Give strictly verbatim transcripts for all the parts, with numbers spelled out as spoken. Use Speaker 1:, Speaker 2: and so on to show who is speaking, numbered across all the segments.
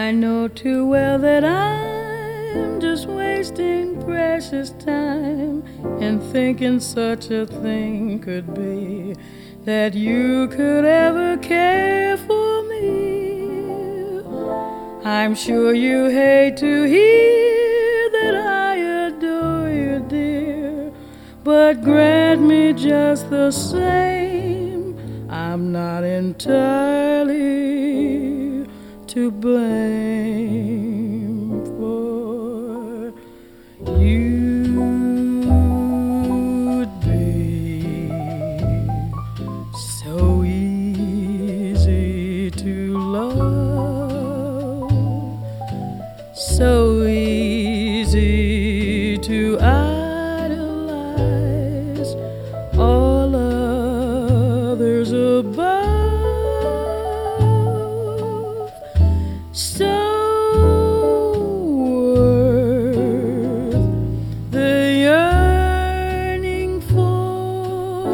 Speaker 1: I know too well that I'm just wasting precious time and thinking such a thing could be, that you could ever care for me. I'm sure you hate to hear that I adore you, dear, but grant me just the same, I'm not entirely to blame, for you'd be so easy to love, so easy to idolize, all others above. So worth the yearning for,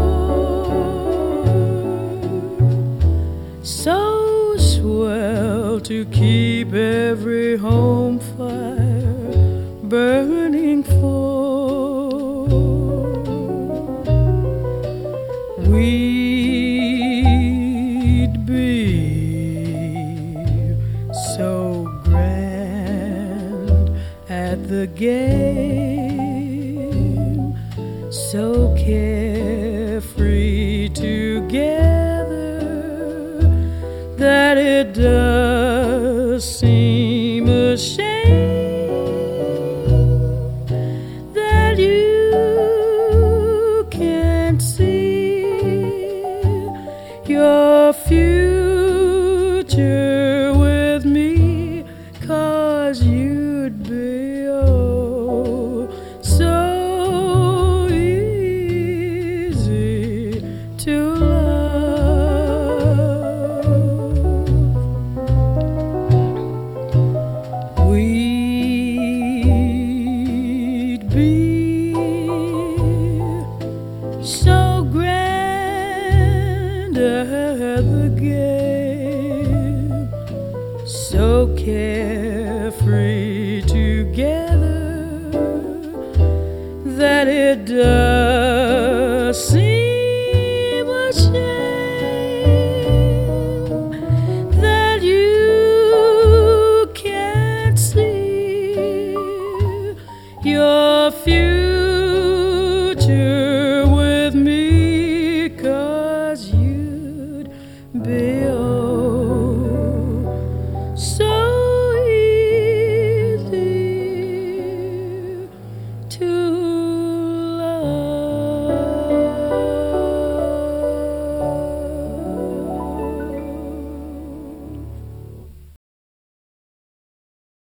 Speaker 1: so swell to keep every home fire burning for. We'd be so grand at the game, so carefree together, that it does seem a shame that you can't see your future with me, 'cause you'd be oh so easy to love. We'd be so grand at the game, so carefree together, that it does seem a shame that you can't see your future with me, 'cause you'd be